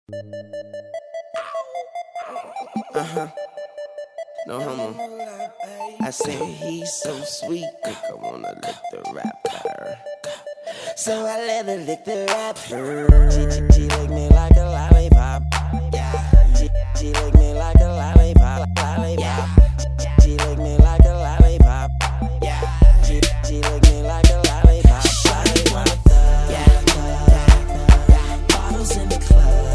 No homo. I said he's so sweet, think I wanna lick the rapper. So I let her lick the rapper. She lick me like a lollipop. She lick me like a lollipop. She lick me like a lollipop. She lick me like a lollipop. Bottles in the club.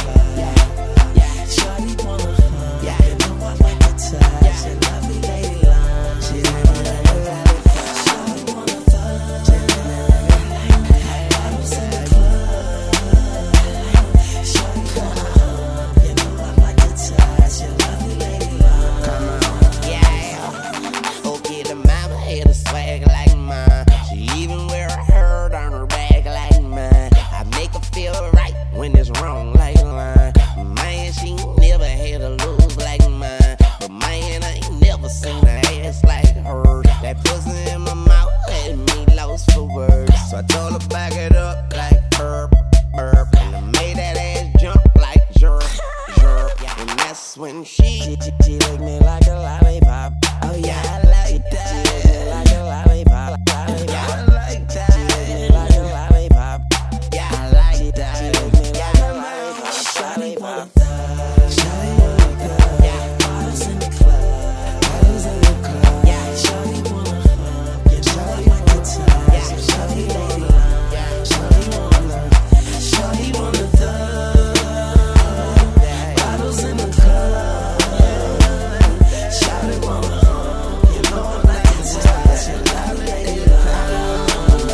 Shawty wanna hug. You know I like to touch. A lovely lady line. She lick me like a lollipop. Shawty wanna fuck. Bottles in the club. Shawty wanna hug. You know I like to touch. A lovely lady line. Come on, yeah. Okay, the mama had a swag like mine. She even wear a herd on her back like mine. I make her feel right when it's wrong like line. Man, she never had a lose like mine. But man, I ain't never seen an ass like hers. That pussy in my mouth had me lost for words. So I told her back it up like burp, burp. And I made that ass jump like jerk, jerk. And that's when she licked me like a lollipop. Oh yeah, I like that. She licked me like a lollipop. Yeah, I like that. She licked me like a lollipop. Yeah, I like that. She licked me like a lollipop. Shawty wanna fuck. Shawty wanna fuck. Bottles in the club. Bottles in the club. Shawty wanna hug. You know I like to touch. Shawty lady line. Shawty wanna thug. Bottles in the club. Shawty wanna hug. You know I like to touch. Shawty lady line.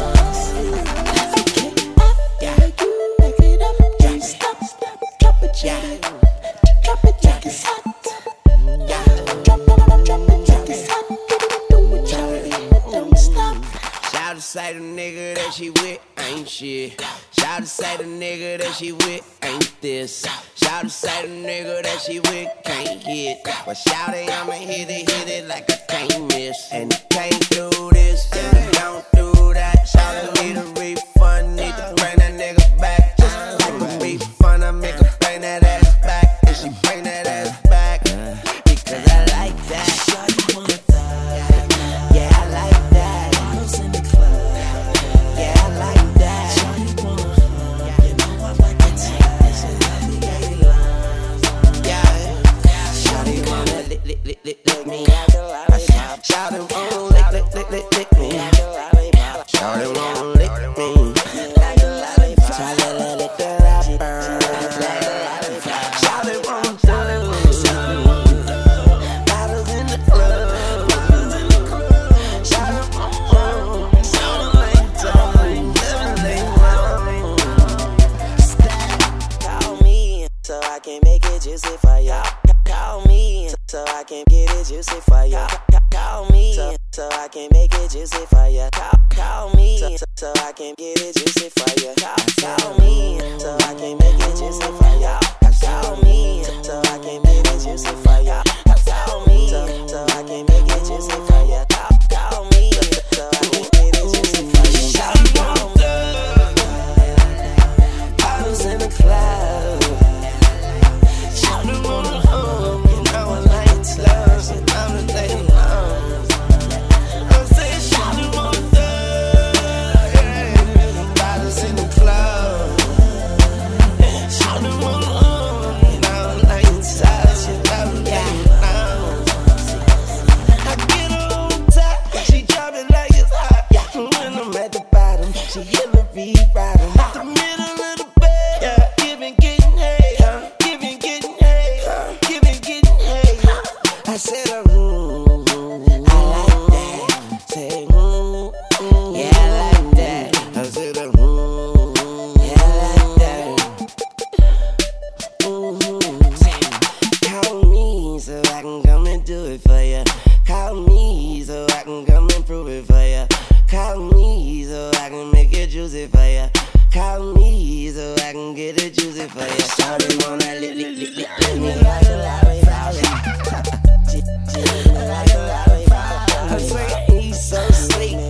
You back it up, don't stop. Drop it, drop it, drop it's hot. Drop it's hot. Drop it, don't stop. Shout to say the nigga that she with ain't shit. Shout to say the nigga that she with ain't this. Shout to say the nigga that she with can't hit. But shout it, I'ma hit it like I can't miss. And you can't do this, and you don't do that. Shout to need a refund, need to bring that nigga back. Just like a refund, I make her bring that ass back. And she bring that ass back, because I like that. Shawty wanna thug. Yeah, I like that. Bottles in the club. Yeah, I like that. Shawty wanna hug. You know I like to touch. A lovely lady line. Yeah, shawty wanna lick me like a lollipop. Shawty wanna lick me like a lollipop. Shawty wanna lick me like a lollipop. Shawty lick the rapper like a lollipop. Shawty wanna bottles in the club. Shawty wanna call me so I can make it juicy for ya. Call me so I can get it juicy for ya. Call me so I can make it juicy for ya. Call me so I can get it juicy for ya. Call me so I can make it juicy for ya. Call me so I can make it juicy for ya. Call me so I can make it juicy for ya. Call me so I can get it juicy for ya. Shawty wanna bottles in the club. Shawty wanna hug. You know I like to touch. And I'm the lady line. I'm saying shawty wanna thug. Bottles in the club. Shawty wanna hug. You know I like to touch. And I'm the lady line. I get her on top. She drop it like it's hot. When I'm at the bottom, she Hillary Rodham. The middle of the bed, giving, getting hay, giving, getting hay, giving, getting hay. I said, I like that. Say, yeah, I like that. I said, yeah, I like that. Call me so I can come and do it for ya. Call me so I can come and prove it for ya. Call me so I can make it juicy for ya. Call me so I can get it juicy for ya. Shawty wanna lick me like a lollipop. She lick me like a lollipop. I say he's so sweet.